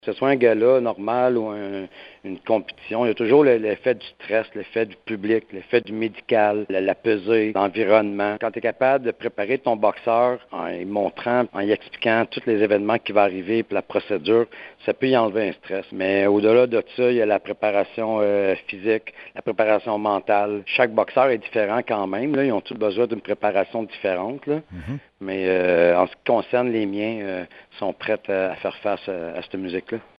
Que ce soit un gala normal ou une compétition, il y a toujours l'effet du stress, l'effet du public, l'effet du médical, la pesée, l'environnement. Quand tu es capable de préparer ton boxeur en y montrant, en y expliquant tous les événements qui vont arriver puis la procédure, ça peut y enlever un stress. Mais au-delà de ça, il y a la préparation physique, la préparation mentale. Chaque boxeur est différent quand même. Là. Ils ont tous besoin d'une préparation différente. Là. Mm-hmm. Mais en ce qui concerne les miens, sont prêts à faire face à cette musique-là.